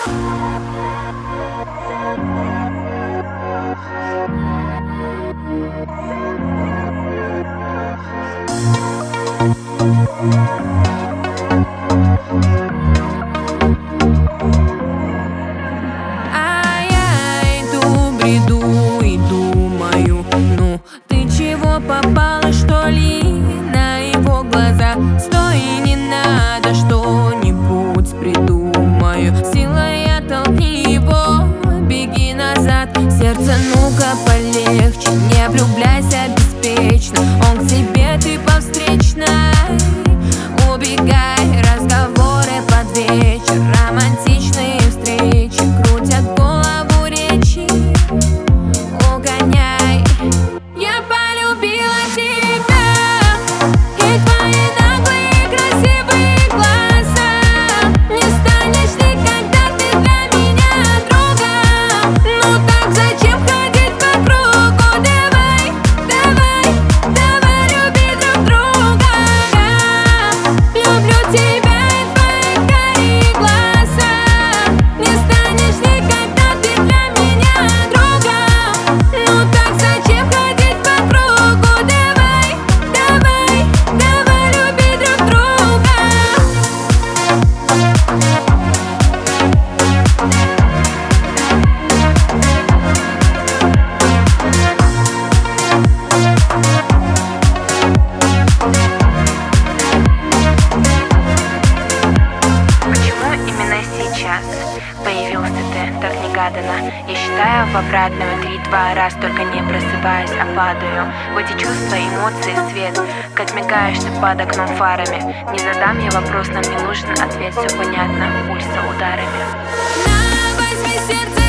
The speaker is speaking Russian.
Бреду и думаю, ну ты чего попала, что ли, на его глаза? Стой, не надо, что-нибудь придумаю. Силой оттолкни его, беги назад. Сердце, ну-ка полегче, не влюбляйся беспечно. Он к тебе, ты по встречной. Убегай, разговоры под вечер, романтичные встречи крутят голову речи. Угоняй, я полюбила тебя и твои наглые красивые глаза. Не станешь никогда ты для меня другом. Ну так зачем ходить по кругу? Давай, давай, давай люби друг друга. Я люблю тебя и твои карие глаза. Не станешь никогда ты для меня другом. Ну так зачем ходить по кругу? Давай, давай, давай люби друг друга. Почему именно сейчас появился ты так негаданно? Я считаю в обратную 3-2 раз, только не просыпаюсь, а падаю в эти чувства, эмоции, свет. Как мигаешь ты под окном фарами. Не задам я вопрос, нам не нужен ответ, все понятно, пульса ударами. На, возьми сердце.